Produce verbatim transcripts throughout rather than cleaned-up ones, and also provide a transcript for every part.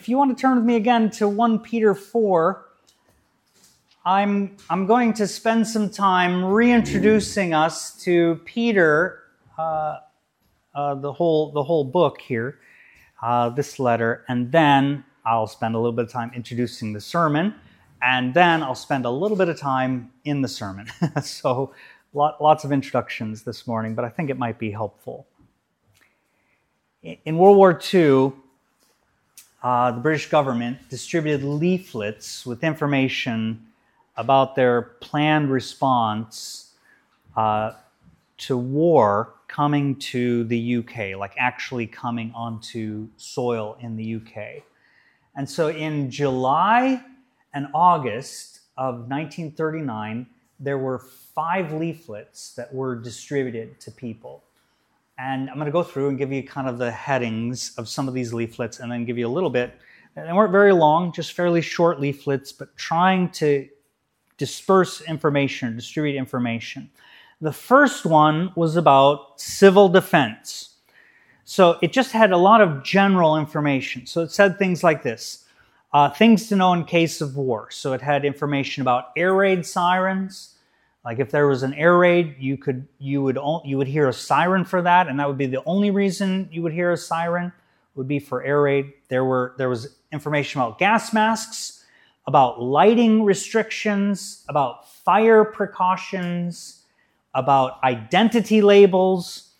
If you want to turn with me again to First Peter four, I'm, I'm going to spend some time reintroducing us to Peter, uh, uh, the whole the whole book here, uh, this letter, and then I'll spend a little bit of time introducing the sermon, and then I'll spend a little bit of time in the sermon. So lot, lots of introductions this morning, but I think it might be helpful. In World War Two, uh, the British government distributed leaflets with information about their planned response uh, to war coming to the U K, like actually coming onto soil in the U K. And so in July and August of nineteen thirty-nine, there were five leaflets that were distributed to people. And I'm going to go through and give you kind of the headings of some of these leaflets and then give you a little bit. They weren't very long, just fairly short leaflets, but trying to disperse information, distribute information. The first one was about civil defense. So it just had a lot of general information. So it said things like this, uh, things to know in case of war. So it had information about air raid sirens. Like if there was an air raid, you could you would you would hear a siren for that, and that would be the only reason you would hear a siren would be for air raid. There were there was information about gas masks, about lighting restrictions, about fire precautions, about identity labels,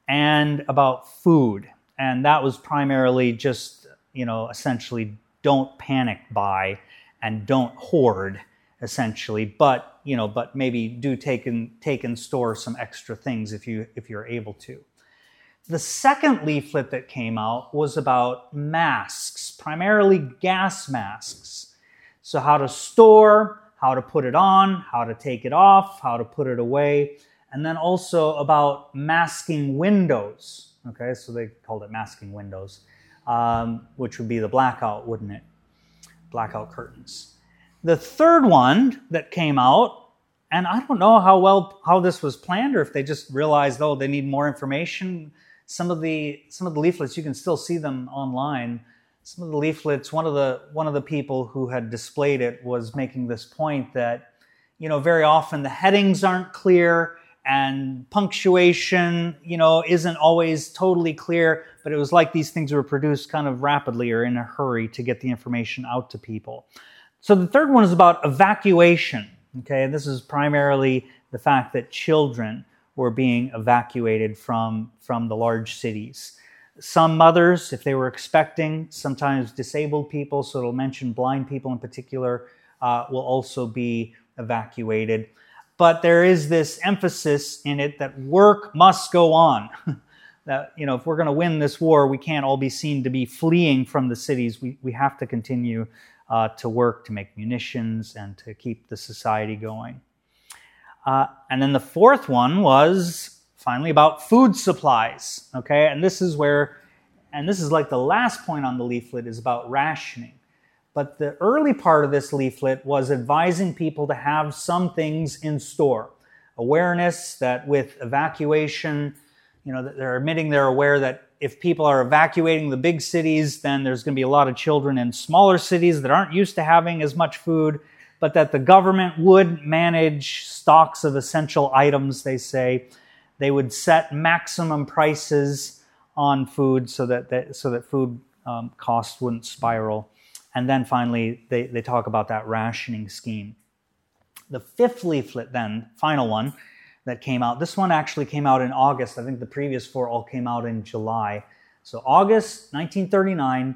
and about food. And that was primarily just, you know, essentially don't panic buy and don't hoard, essentially. But, you know, but maybe do take and take and store some extra things if you if you're able to. The second leaflet that came out was about masks, primarily gas masks. So how to store, how to put it on, how to take it off, how to put it away, and then also about masking windows. Okay, so they called it masking windows, um, which would be the blackout, wouldn't it? Blackout curtains. The third one that came out, and I don't know how well how this was planned or if they just realized, oh, they need more information. Some of the some of the leaflets, you can still see them online. Some of the leaflets, one of the one of the people who had displayed it was making this point that, you know, very often the headings aren't clear and punctuation, you know, isn't always totally clear, but it was like these things were produced kind of rapidly or in a hurry to get the information out to people. So the third one is about evacuation, okay? And this is primarily the fact that children were being evacuated from, from the large cities. Some mothers, if they were expecting, sometimes disabled people, so it'll mention blind people in particular, uh, will also be evacuated. But there is this emphasis in it that work must go on. That, you know, if we're going to win this war, we can't all be seen to be fleeing from the cities. We, we have to continue Uh, to work, to make munitions, and to keep the society going. Uh, and then the fourth one was finally about food supplies, okay? And this is where, and this is like the last point on the leaflet, is about rationing. But the early part of this leaflet was advising people to have some things in store. Awareness that with evacuation, you know, they're admitting they're aware that if people are evacuating the big cities, then there's going to be a lot of children in smaller cities that aren't used to having as much food, but that the government would manage stocks of essential items, they say. They would set maximum prices on food so that, that, so that food um, costs wouldn't spiral. And then finally, they, they talk about that rationing scheme. The fifth leaflet then, final one, that came out. This one actually came out in August. I think the previous four all came out in July. So August nineteen thirty-nine.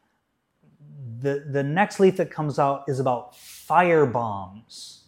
The, the next leaflet that comes out is about fire bombs.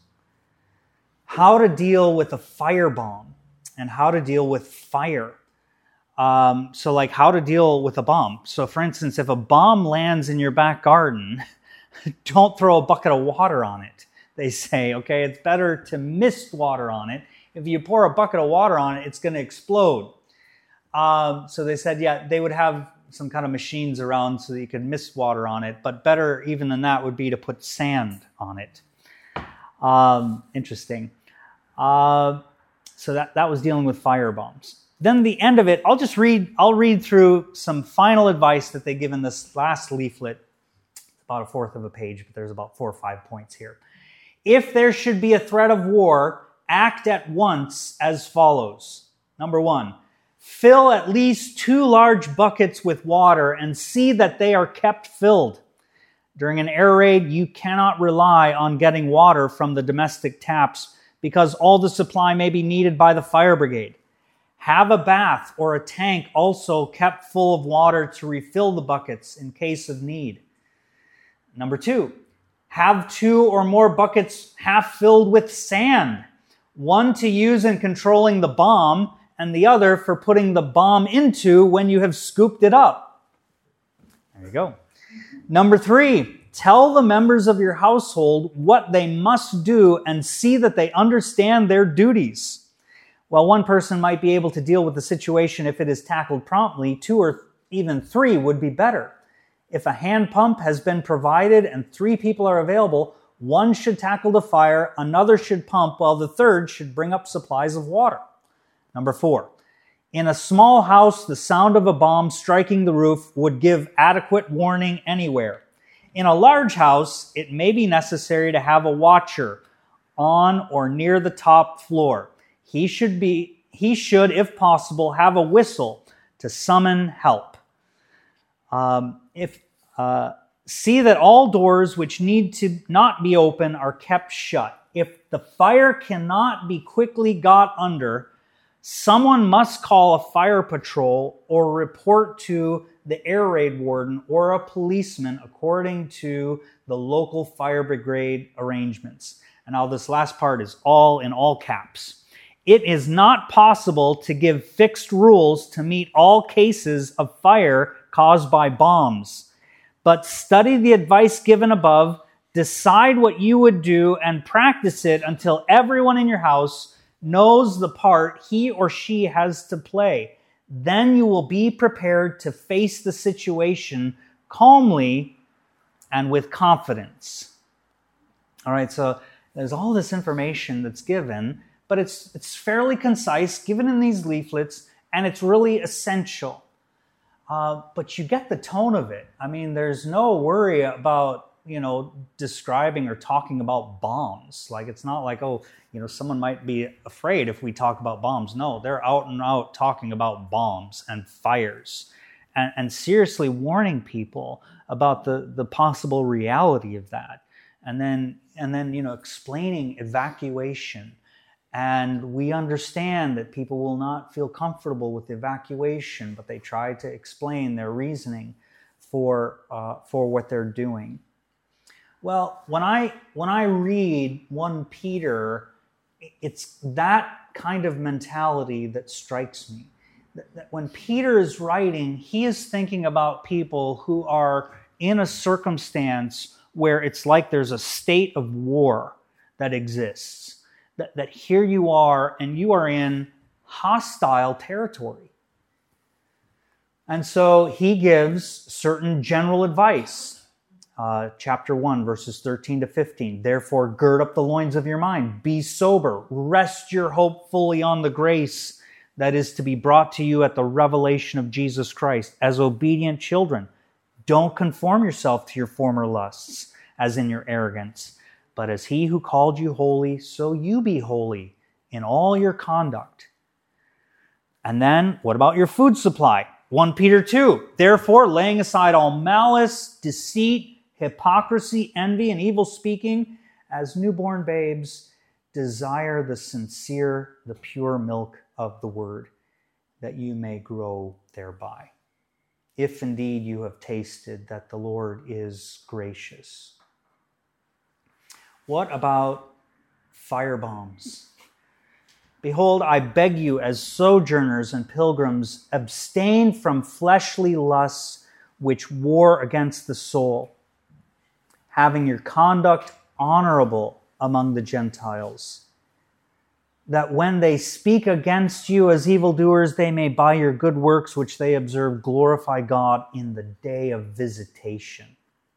How to deal with a firebomb and how to deal with fire. Um, so like how to deal with a bomb. So for instance, if a bomb lands in your back garden, don't throw a bucket of water on it. They say, okay, it's better to mist water on it. If you pour a bucket of water on it, it's going to explode. Um, so they said, yeah, they would have some kind of machines around so that you could mist water on it. But better even than that would be to put sand on it. Um, interesting. Uh, so that, that was dealing with fire bombs. Then the end of it, I'll just read, I'll read through some final advice that they give in this last leaflet about a fourth of a page, but there's about four or five points here. If there should be a threat of war, act at once as follows. Number one, fill at least two large buckets with water and see that they are kept filled. During an air raid, you cannot rely on getting water from the domestic taps because all the supply may be needed by the fire brigade. Have a bath or a tank also kept full of water to refill the buckets in case of need. Number two, have two or more buckets half filled with sand, one to use in controlling the bomb and the other for putting the bomb into when you have scooped it up. There you go. Number three, tell the members of your household what they must do and see that they understand their duties. While one person might be able to deal with the situation if it is tackled promptly, two or even three would be better. If a hand pump has been provided and three people are available, one should tackle the fire, another should pump, while the third should bring up supplies of water. Number four, in a small house, the sound of a bomb striking the roof would give adequate warning anywhere. In a large house, it may be necessary to have a watcher on or near the top floor. He should be, he should, if possible, have a whistle to summon help. Um, if uh, see that all doors which need to not be open are kept shut. If the fire cannot be quickly got under, someone must call a fire patrol or report to the air raid warden or a policeman according to the local fire brigade arrangements. And now this last part is all in all caps. It is not possible to give fixed rules to meet all cases of fire caused by bombs. But study the advice given above, decide what you would do, and practice it until everyone in your house knows the part he or she has to play. Then you will be prepared to face the situation calmly and with confidence. All right, so there's all this information that's given, but it's it's fairly concise, given in these leaflets, and it's really essential. Uh, but you get the tone of it. I mean, there's no worry about, you know, describing or talking about bombs. Like, it's not like, oh, you know, someone might be afraid if we talk about bombs. No, they're out and out talking about bombs and fires and, and seriously warning people about the, the possible reality of that. And then, and then, you know, explaining evacuation. And we understand that people will not feel comfortable with evacuation, but they try to explain their reasoning for uh, for what they're doing. Well, when I when I read First Peter, it's that kind of mentality that strikes me. That, that when Peter is writing, he is thinking about people who are in a circumstance where it's like there's a state of war that exists. That, that here you are, and you are in hostile territory. And so he gives certain general advice. Uh, chapter one, verses thirteen to fifteen. Therefore, gird up the loins of your mind. Be sober. Rest your hope fully on the grace that is to be brought to you at the revelation of Jesus Christ. As obedient children, don't conform yourself to your former lusts, as in your arrogance. But as he who called you holy, so you be holy in all your conduct. And then, what about your food supply? First Peter two. Therefore, laying aside all malice, deceit, hypocrisy, envy, and evil speaking, as newborn babes, desire the sincere, the pure milk of the word, that you may grow thereby. If indeed you have tasted that the Lord is gracious. What about firebombs? Behold, I beg you, as sojourners and pilgrims, abstain from fleshly lusts which war against the soul, having your conduct honorable among the Gentiles, that when they speak against you as evildoers, they may by your good works which they observe glorify God in the day of visitation.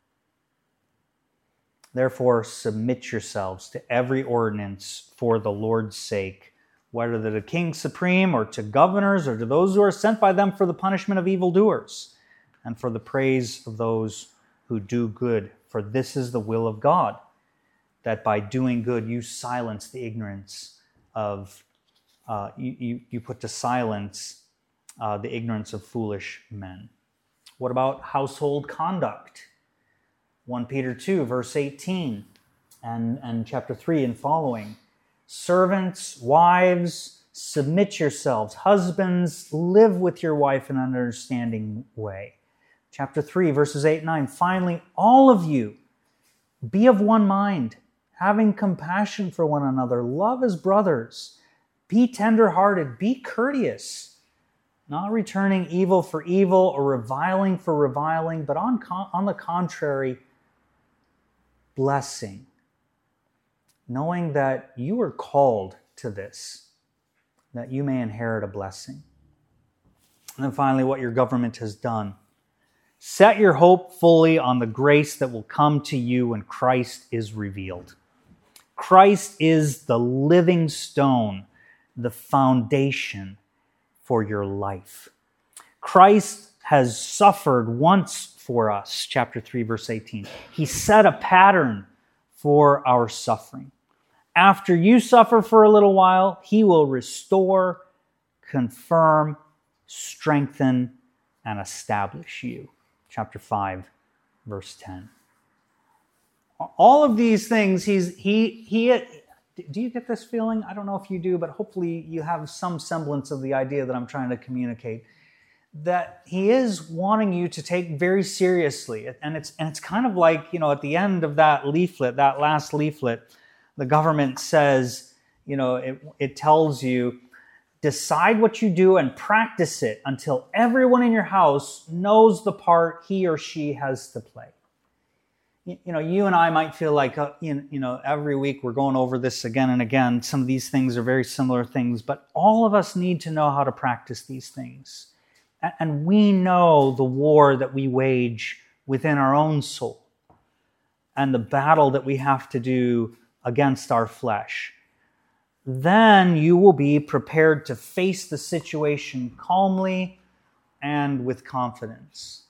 Therefore, submit yourselves to every ordinance for the Lord's sake, whether to the king supreme or to governors or to those who are sent by them for the punishment of evildoers and for the praise of those who do good, for this is the will of God, that by doing good you silence the ignorance of, uh, you, you, you put to silence uh, the ignorance of foolish men. What about household conduct? First Peter two, verse eighteen, and, and chapter three and following. Servants, wives, submit yourselves. Husbands, live with your wife in an understanding way. Chapter three, verses eight and nine. Finally, all of you, be of one mind, having compassion for one another. Love as brothers. Be tender-hearted. Be courteous, not returning evil for evil or reviling for reviling, but on, con- on the contrary, blessing, knowing that you are called to this, that you may inherit a blessing. And then finally, what your government has done. Set your hope fully on the grace that will come to you when Christ is revealed. Christ is the living stone, the foundation for your life. Christ has suffered once for us, chapter three, verse eighteen. He set a pattern for our suffering. After you suffer for a little while, he will restore, confirm, strengthen, and establish you. Chapter five, verse ten. All of these things, he's he he. Do you get this feeling? I don't know if you do, but hopefully you have some semblance of the idea that I'm trying to communicate. That he is wanting you to take very seriously, and it's and it's kind of like, you know, at the end of that leaflet, that last leaflet, the government says, you know, it, it tells you, decide what you do and practice it until everyone in your house knows the part he or she has to play. You, you know, you and I might feel like, uh, you, you know, every week we're going over this again and again. Some of these things are very similar things, but all of us need to know how to practice these things. And, and we know the war that we wage within our own soul and the battle that we have to do against our flesh. Then you will be prepared to face the situation calmly and with confidence.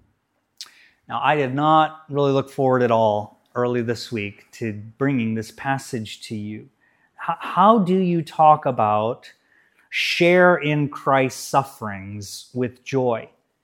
Now, I did not really look forward at all early this week to bringing this passage to you. H- how do you talk about share in Christ's sufferings with joy?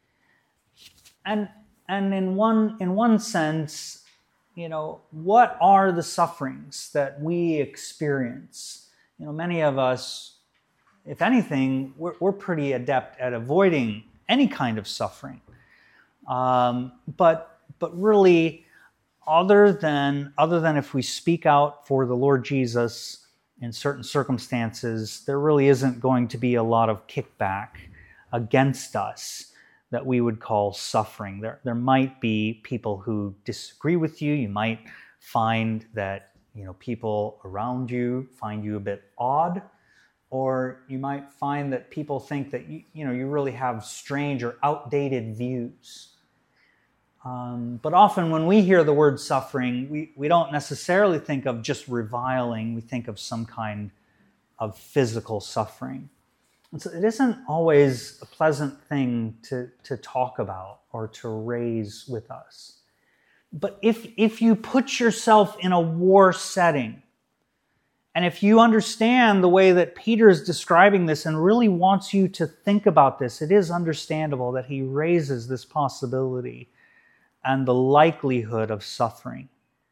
And and in one in one sense, you know, what are the sufferings that we experience? You know, many of us, if anything, we're, we're pretty adept at avoiding any kind of suffering. Um, but but really, other than other than if we speak out for the Lord Jesus in certain circumstances, there really isn't going to be a lot of kickback against us that we would call suffering. There, there might be people who disagree with you. You might find that, you know, people around you find you a bit odd, or you might find that people think that you, you know, you really have strange or outdated views. Um, but often when we hear the word suffering, we, we don't necessarily think of just reviling. We think of some kind of physical suffering. And so it isn't always a pleasant thing to, to talk about or to raise with us. But if, if you put yourself in a war setting, and if you understand the way that Peter is describing this and really wants you to think about this, it is understandable that he raises this possibility and the likelihood of suffering.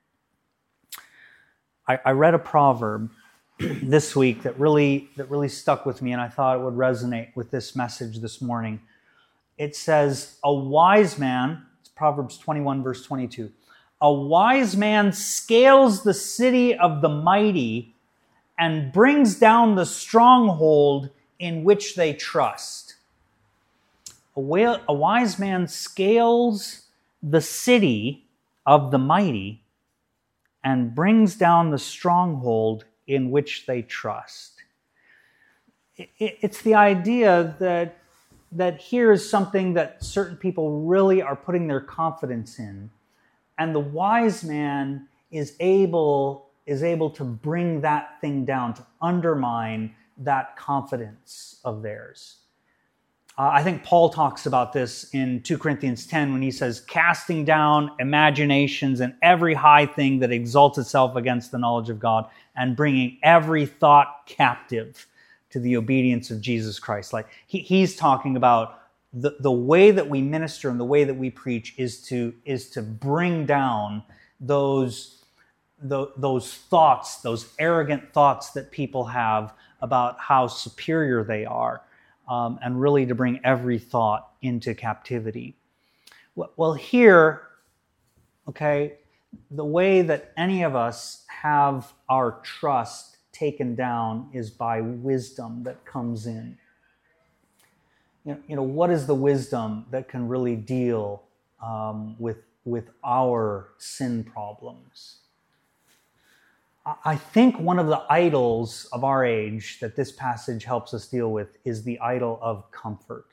I, I read a proverb this week that really that really stuck with me, and I thought it would resonate with this message this morning. It says, a wise man, it's Proverbs twenty-one, verse twenty-two, a wise man scales the city of the mighty and brings down the stronghold in which they trust. A, whale, a wise man scales the city of the mighty and brings down the stronghold in which they trust. It's the idea that, that here is something that certain people really are putting their confidence in, and the wise man is able, is able to bring that thing down, to undermine that confidence of theirs. Uh, I think Paul talks about this in Second Corinthians ten when he says, casting down imaginations and every high thing that exalts itself against the knowledge of God, and bringing every thought captive to the obedience of Jesus Christ. Like he, he's talking about the, the way that we minister and the way that we preach is to, is to bring down those, the, those thoughts, those arrogant thoughts that people have about how superior they are. Um, and really to bring every thought into captivity. Well, here, okay, the way that any of us have our trust taken down is by wisdom that comes in. You know, you know what is the wisdom that can really deal um, with, with our sin problems? I think one of the idols of our age that this passage helps us deal with is the idol of comfort.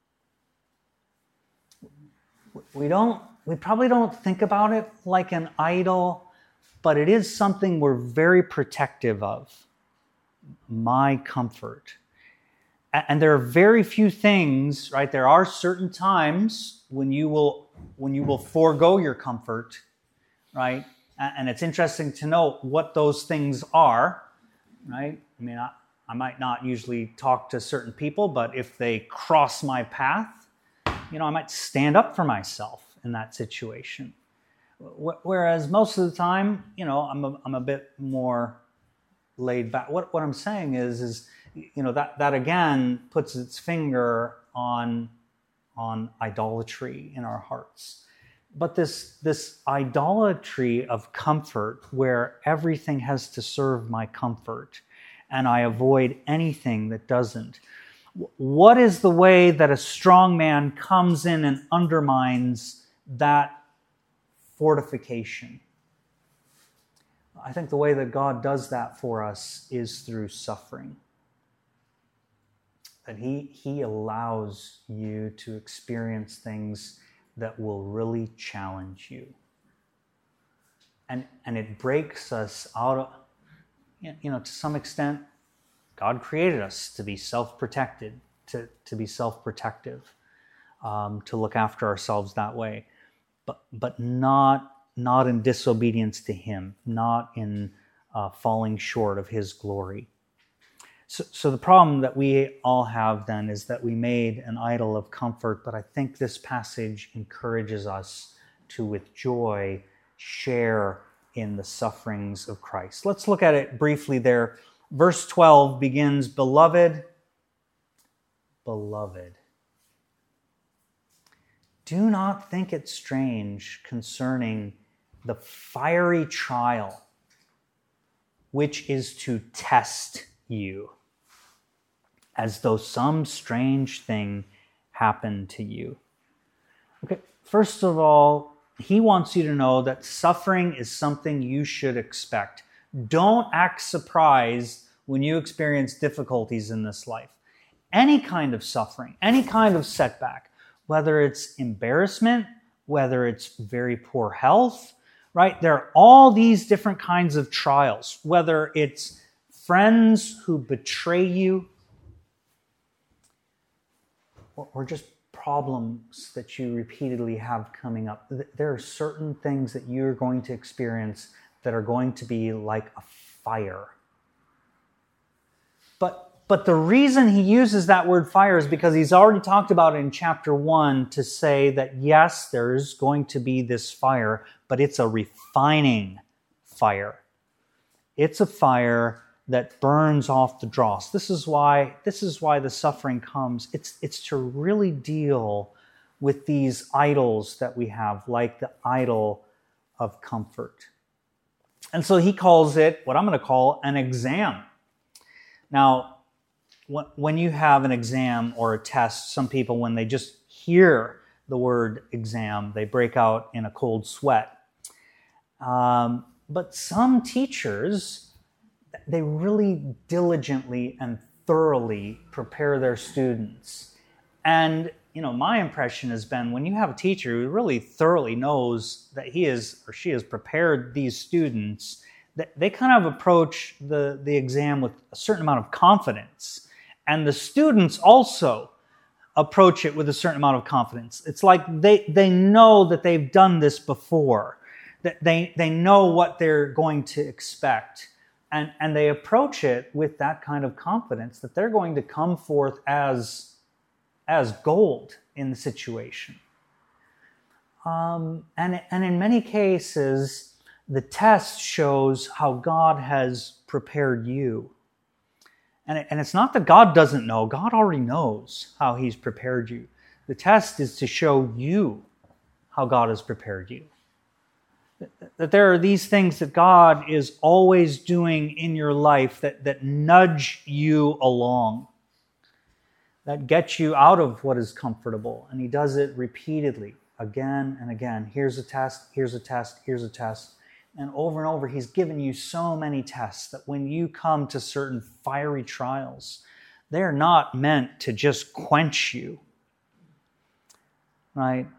We don't, we probably don't think about it like an idol, but it is something we're very protective of. My comfort. And there are very few things, right? There are certain times when you will, when you will forego your comfort, right? And it's interesting to know what those things are, right? I mean, I, I might not usually talk to certain people, but if they cross my path, you know, I might stand up for myself in that situation. Whereas most of the time, you know, I'm a, I'm a bit more laid back. What what I'm saying is, is you know, that that again puts its finger on on idolatry in our hearts. But this, this idolatry of comfort where everything has to serve my comfort and I avoid anything that doesn't. What is the way that a strong man comes in and undermines that fortification? I think the way that God does that for us is through suffering. That he, he allows you to experience things that will really challenge you. And, and it breaks us out of, you know, to some extent, God created us to be self-protected, to, to be self-protective, um, to look after ourselves that way, but, but not, not in disobedience to Him, not in uh, falling short of His glory. So, so the problem that we all have then is that we made an idol of comfort, but I think this passage encourages us to, with joy, share in the sufferings of Christ. Let's look at it briefly there. Verse twelve begins, Beloved, beloved, do not think it strange concerning the fiery trial, which is to test you, as though some strange thing happened to you. Okay, first of all, he wants you to know that suffering is something you should expect. Don't act surprised when you experience difficulties in this life. Any kind of suffering, any kind of setback, whether it's embarrassment, whether it's very poor health, right? There are all these different kinds of trials, whether it's friends who betray you, or just problems that you repeatedly have coming up. There are certain things that you're going to experience that are going to be like a fire. But, but the reason he uses that word fire is because he's already talked about it in chapter one to say that yes, there's going to be this fire, but it's a refining fire. It's a fire that burns off the dross. This is why, this is why the suffering comes. It's, it's to really deal with these idols that we have, like the idol of comfort. And so he calls it what I'm going to call an exam. Now, when you have an exam or a test, some people, when they just hear the word exam, they break out in a cold sweat. Um, but some teachers, they really diligently and thoroughly prepare their students. And, you know, my impression has been when you have a teacher who really thoroughly knows that he is or she has prepared these students, that they kind of approach the, the exam with a certain amount of confidence. And the students also approach it with a certain amount of confidence. It's like they, they know that they've done this before, that they, they know what they're going to expect. And, and they approach it with that kind of confidence that they're going to come forth as, as gold in the situation. Um, and, and in many cases, the test shows how God has prepared you. And, it, and it's not that God doesn't know. God already knows how he's prepared you. The test is to show you how God has prepared you. That there are these things that God is always doing in your life that, that nudge you along, that get you out of what is comfortable. And he does it repeatedly, again and again. Here's a test, here's a test, here's a test. And over and over, he's given you so many tests that when you come to certain fiery trials, they're not meant to just quench you, right?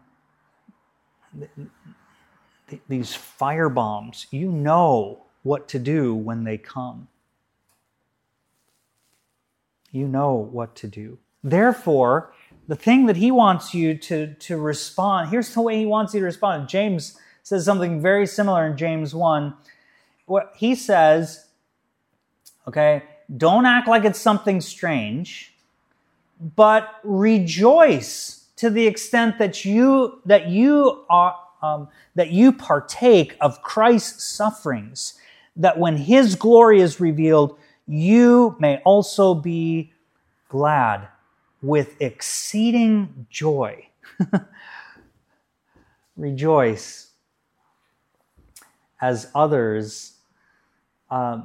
These fire bombs, you know what to do when they come. You know what to do. Therefore, the thing that he wants you to, to respond, here's the way he wants you to respond. James says something very similar in James one. What he says, okay, don't act like it's something strange, but rejoice to the extent that you that you are um, that you partake of Christ's sufferings, that when his glory is revealed, you may also be glad with exceeding joy. Rejoice as others, um,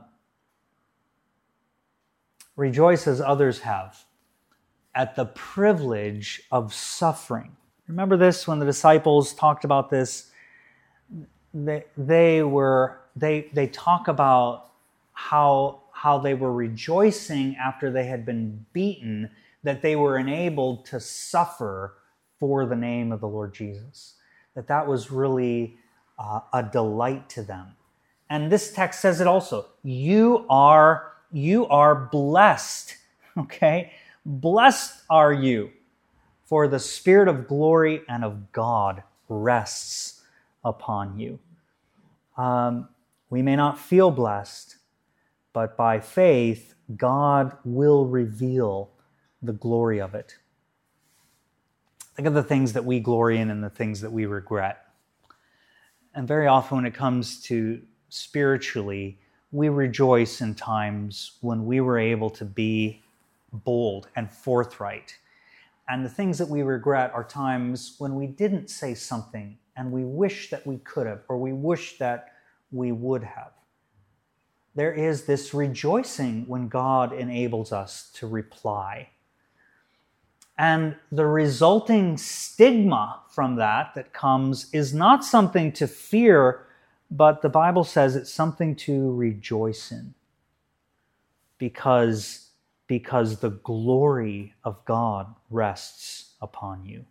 rejoice as others have at the privilege of suffering. Remember this when the disciples talked about this? They, they were they they talk about how how they were rejoicing after they had been beaten, that they were enabled to suffer for the name of the Lord Jesus. That that was really uh, a delight to them. And this text says it also. You are you are blessed, okay? Blessed are you, for the Spirit of glory and of God rests upon you. Um, we may not feel blessed, but by faith, God will reveal the glory of it. Think of the things that we glory in and the things that we regret. And very often when it comes to spiritually, we rejoice in times when we were able to be bold and forthright. And the things that we regret are times when we didn't say something and we wish that we could have, or we wish that we would have. There is this rejoicing when God enables us to reply. And the resulting stigma from that that comes is not something to fear, but the Bible says it's something to rejoice in. Because, because the glory of God rests upon you.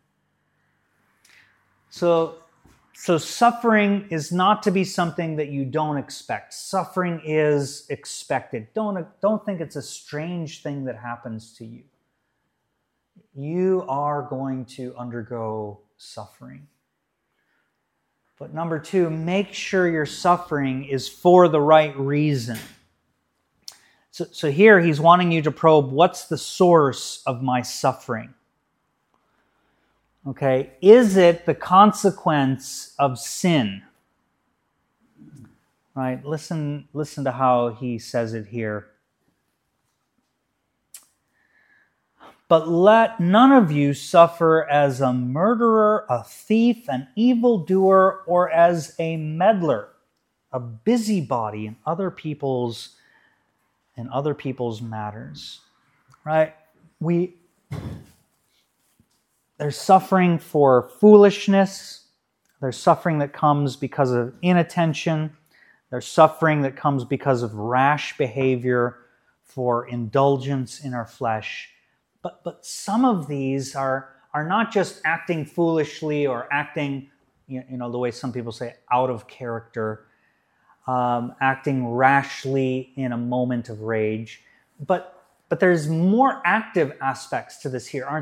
So, so suffering is not to be something that you don't expect. Suffering is expected. Don't, don't think it's a strange thing that happens to you. You are going to undergo suffering. But number two, make sure your suffering is for the right reason. So, so here he's wanting you to probe, what's the source of my suffering? Okay, is it the consequence of sin? Right, listen, listen to how he says it here. But let none of you suffer as a murderer, a thief, an evildoer, or as a meddler, a busybody in other people's in other people's matters. Right? We there's suffering for foolishness. There's suffering that comes because of inattention. There's suffering that comes because of rash behavior, for indulgence in our flesh. But but some of these are, are not just acting foolishly or acting, you know, the way some people say, out of character, um, acting rashly in a moment of rage. But but there's more active aspects to this here, aren't there?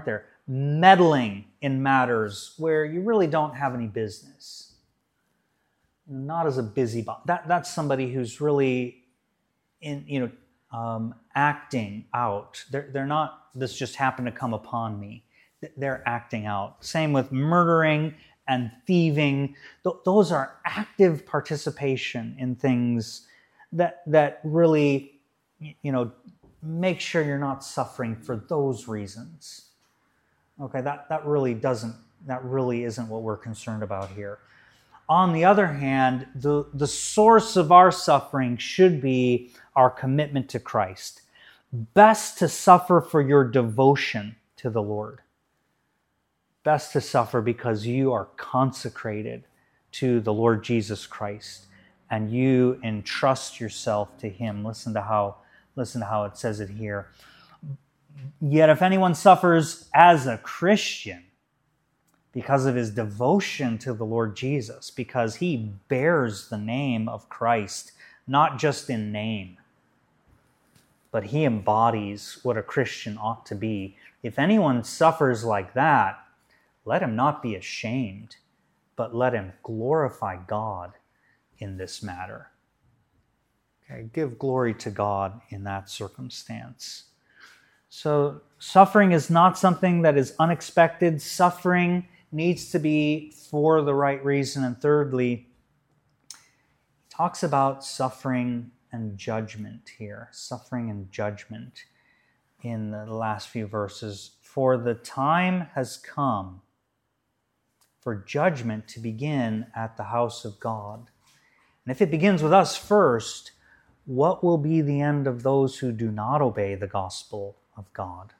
meddling in matters where you really don't have any business. Not as a busybody. That, that's somebody who's really in, you know, um, acting out. They're, they're not, this just happened to come upon me. They're acting out. Same with murdering and thieving. Th- those are active participation in things that that really, you know, make sure you're not suffering for those reasons. Okay, that, that really doesn't, that really isn't what we're concerned about here. On the other hand, the, the source of our suffering should be our commitment to Christ. Best to suffer for your devotion to the Lord. Best to suffer because you are consecrated to the Lord Jesus Christ and you entrust yourself to Him. Listen to how, listen to how it says it here. Yet if anyone suffers as a Christian because of his devotion to the Lord Jesus, because he bears the name of Christ, not just in name, but he embodies what a Christian ought to be. If anyone suffers like that, let him not be ashamed, but let him glorify God in this matter. Okay, give glory to God in that circumstance. So suffering is not something that is unexpected. Suffering needs to be for the right reason. And thirdly, he talks about suffering and judgment here. Suffering and judgment in the last few verses. For the time has come for judgment to begin at the house of God. And if it begins with us first, what will be the end of those who do not obey the gospel of God?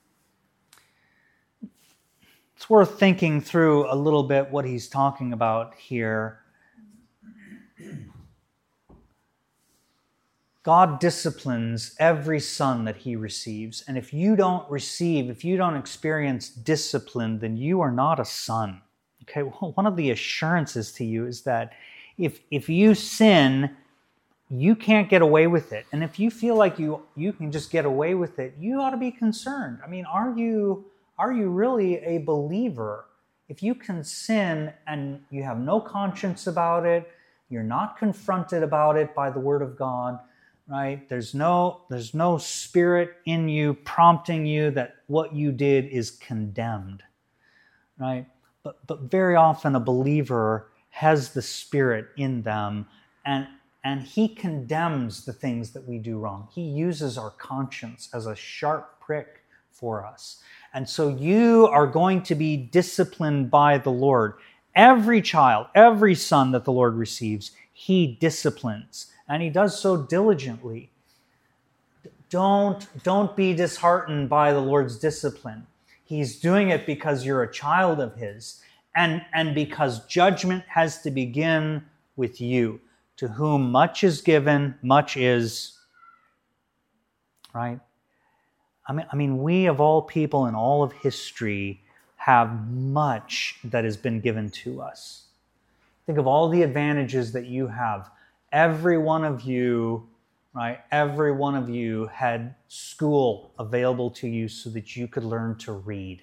It's worth thinking through a little bit what he's talking about here. God disciplines every son that he receives. And if you don't receive, if you don't experience discipline, then you are not a son. Okay, well, one of the assurances to you is that if if you sin, you can't get away with it. And if you feel like you you can just get away with it, you ought to be concerned. I mean, are you are you really a believer? If you can sin and you have no conscience about it, you're not confronted about it by the Word of God, right? There's no there's no spirit in you prompting you that what you did is condemned, right? But but very often a believer has the Spirit in them, and and he condemns the things that we do wrong. He uses our conscience as a sharp prick for us. And so you are going to be disciplined by the Lord. Every child, every son that the Lord receives, he disciplines. And he does so diligently. Don't, don't be disheartened by the Lord's discipline. He's doing it because you're a child of his. And, and because judgment has to begin with you. To whom much is given, much is, right? I mean, I mean, we of all people in all of history have much that has been given to us. Think of all the advantages that you have. Every one of you, right? Every one of you had school available to you so that you could learn to read.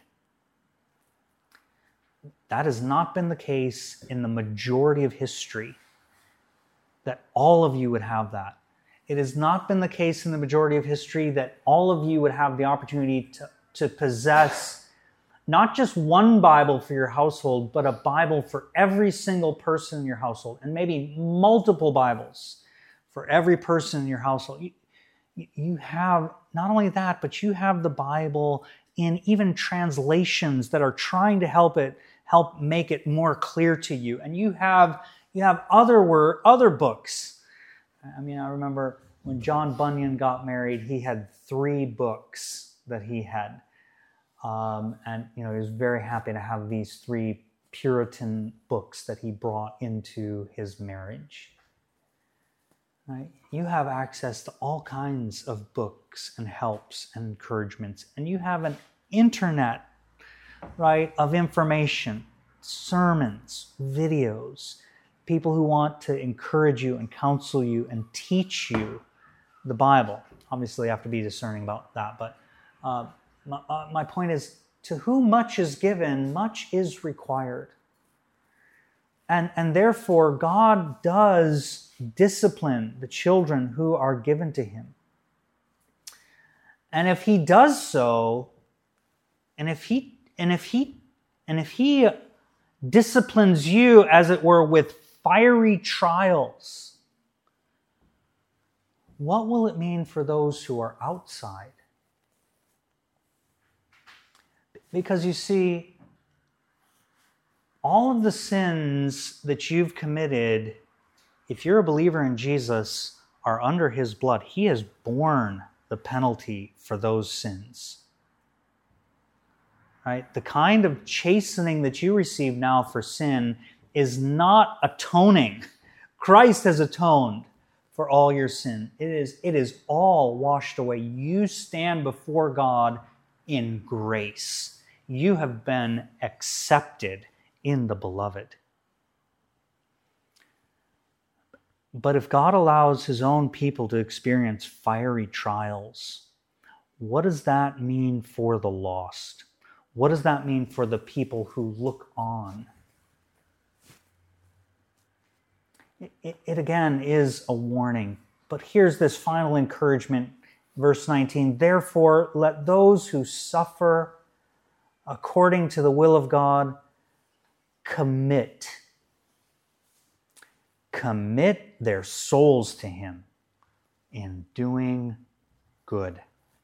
That has not been the case in the majority of history, that all of you would have that. It has not been the case in the majority of history that all of you would have the opportunity to, to possess not just one Bible for your household, but a Bible for every single person in your household, and maybe multiple Bibles for every person in your household. You, you have not only that, but you have the Bible in even translations that are trying to help it, help make it more clear to you. And you have You have other word, other books. I mean, I remember when John Bunyan got married, he had three books that he had. Um, and, you know, he was very happy to have these three Puritan books that he brought into his marriage. Right? You have access to all kinds of books and helps and encouragements. And you have an internet, right, of information, sermons, videos, people who want to encourage you and counsel you and teach you the Bible. Obviously, you have to be discerning about that. But uh, my, uh, my point is, to whom much is given, much is required. And, and therefore, God does discipline the children who are given to him. And if he does so, and if he and if he and if he disciplines you, as it were, with fiery trials, what will it mean for those who are outside? Because you see, all of the sins that you've committed, if you're a believer in Jesus, are under his blood. He has borne the penalty for those sins. Right? The kind of chastening that you receive now for sin is not atoning. Christ has atoned for all your sin. It is, it is all washed away. You stand before God in grace. You have been accepted in the beloved. But if God allows his own people to experience fiery trials, what does that mean for the lost? What does that mean for the people who look on? It, it, it again is a warning. But here's this final encouragement, verse nineteen. Therefore, let those who suffer according to the will of God commit. Commit their souls to him in doing good,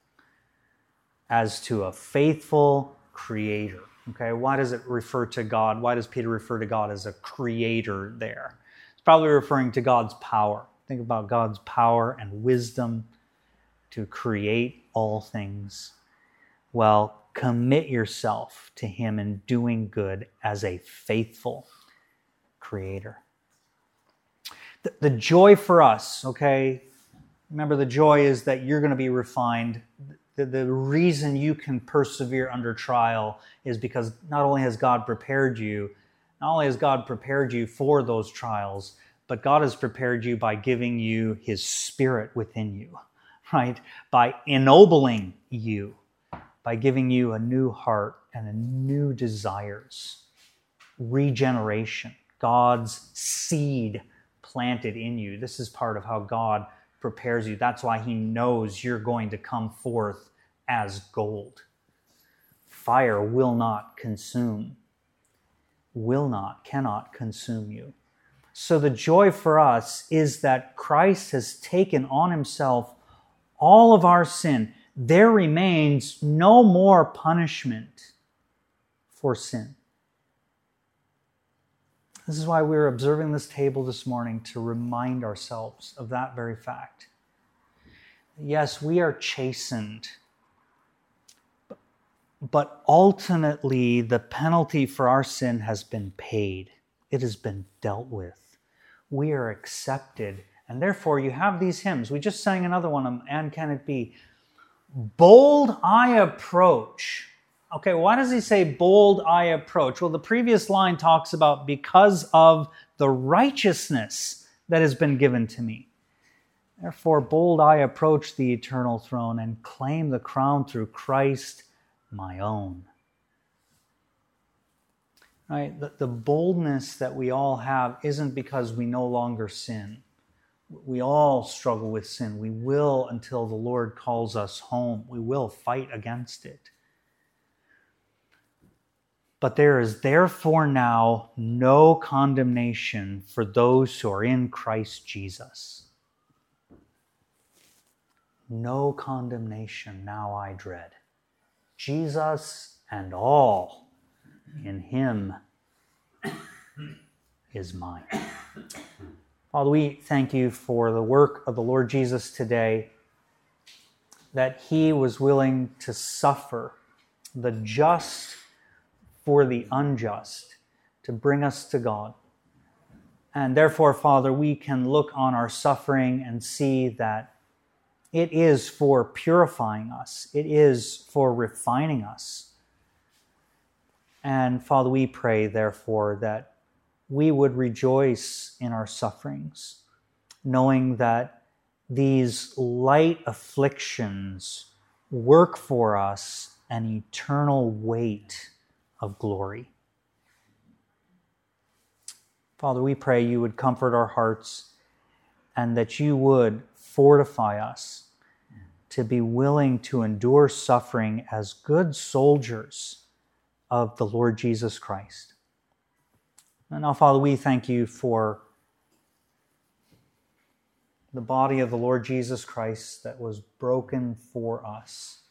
as to a faithful creator. Okay, why does it refer to God? Why does Peter refer to God as a creator there? It's probably referring to God's power. Think about God's power and wisdom to create all things. Well, commit yourself to him in doing good as a faithful creator. The, the joy for us, okay? Remember, the joy is that you're going to be refined. The, the reason you can persevere under trial is because not only has God prepared you, not only has God prepared you for those trials, but God has prepared you by giving you his Spirit within you, right? By ennobling you, by giving you a new heart and a new desires, regeneration, God's seed planted in you. This is part of how God prepares you. That's why he knows you're going to come forth as gold. Fire will not consume, will not, cannot consume you. So the joy for us is that Christ has taken on himself all of our sin. There remains no more punishment for sin. This is why we're observing this table this morning, to remind ourselves of that very fact. Yes, we are chastened, but ultimately the penalty for our sin has been paid. It has been dealt with. We are accepted, and therefore you have these hymns. We just sang another one, and can it be? Bold I approach. Okay, why does he say, bold I approach? Well, the previous line talks about because of the righteousness that has been given to me. Therefore, bold I approach the eternal throne and claim the crown through Christ my own. Right? The, the boldness that we all have isn't because we no longer sin. We all struggle with sin. We will until the Lord calls us home. We will fight against it. But there is therefore now no condemnation for those who are in Christ Jesus. No condemnation now I dread. Jesus and all in him is mine. Father, we thank you for the work of the Lord Jesus today, that he was willing to suffer the just for the unjust, to bring us to God. And therefore, Father, we can look on our suffering and see that it is for purifying us. It is for refining us. And Father, we pray, therefore, that we would rejoice in our sufferings, knowing that these light afflictions work for us an eternal weight of glory. Father, we pray you would comfort our hearts and that you would fortify us to be willing to endure suffering as good soldiers of the Lord Jesus Christ. And now, Father, we thank you for the body of the Lord Jesus Christ that was broken for us,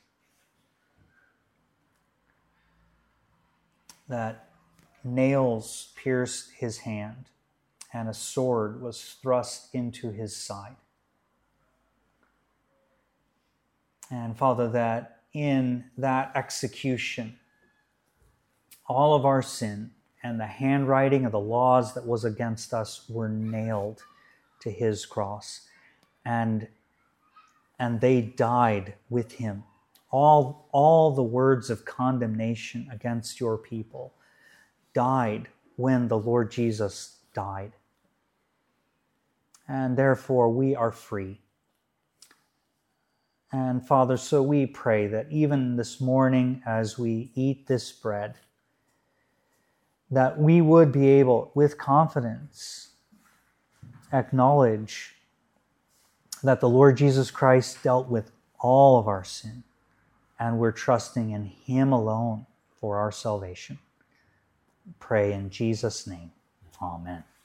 that nails pierced his hand and a sword was thrust into his side. And Father, that in that execution, all of our sin and the handwriting of the laws that was against us were nailed to his cross. And, and they died with him. All, all the words of condemnation against your people died when the Lord Jesus died. And therefore we are free. And Father, so we pray that even this morning as we eat this bread, that we would be able, with confidence, acknowledge that the Lord Jesus Christ dealt with all of our sin, and we're trusting in him alone for our salvation. Pray in Jesus' name. Amen.